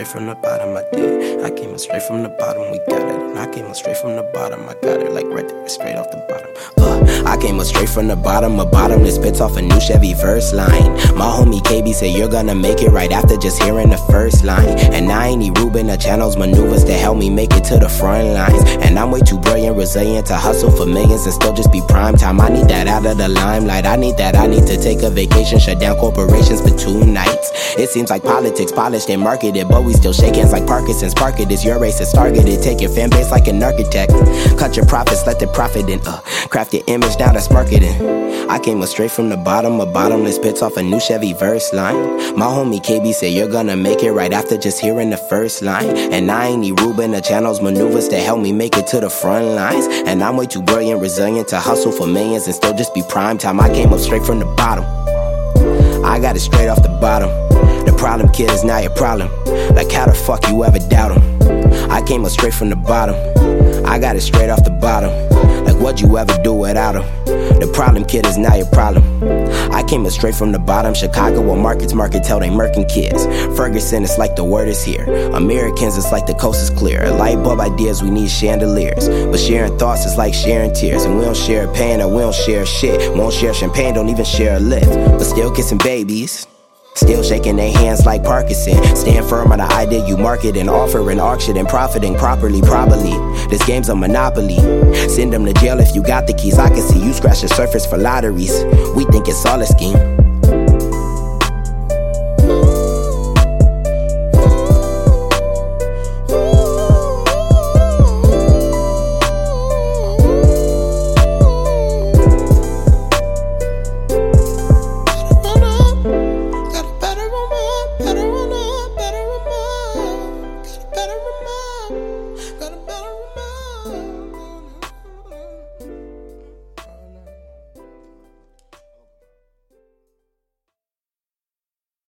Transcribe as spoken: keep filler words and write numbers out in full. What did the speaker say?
straight from the bottom, I did. I came up straight from the bottom, we got it. And I came up straight from the bottom, I got it. Like right there, straight off the bottom. Uh, I came up straight from the bottom, a bottom that spits off a new Chevy verse line. My homie K B said you're gonna make it right after just hearing the first line. And I ain't need Ruben the channels maneuvers to help me make it to the front lines. And I'm way too brilliant, resilient to hustle for millions and still just be prime time. I need that out of the limelight. I need that, I need to take a vacation, shut down corporations for two nights. It seems like politics polished and marketed, but we still shake hands like Parkinson's. Park it, it's your race, it's targeted. Take your fan base like an architect. Cut your profits, let the profit in. Uh, craft your image, now that's marketing. I came up straight from the bottom, a bottomless pits off a new Chevy verse line. My homie K B said you're gonna make it right after just hearing the first line. And I ain't need Ruben the channels maneuvers to help me make it to the front lines. And I'm way too brilliant, resilient to hustle for millions and still just be prime time. I came up straight from the bottom, I got it straight off the bottom. The problem, kid, is now your problem. Like how the fuck you ever doubt him? I came up straight from the bottom, I got it straight off the bottom. Like what'd you ever do without him? The problem, kid, is now your problem. I came up straight from the bottom. Chicago where markets market tell they murking kids. Ferguson, it's like the word is here. Americans, it's like the coast is clear. Light bulb ideas, we need chandeliers. But sharing thoughts is like sharing tears. And we don't share pain and we don't share shit. Won't share champagne, don't even share a lift. But still kissing babies, still shaking their hands like Parkinson. Stand firm on the idea you market and offer and auction and profiting properly, probably. This game's a monopoly. Send them to jail if you got the keys. I can see you scratch the surface for lotteries. We think it's all a scheme.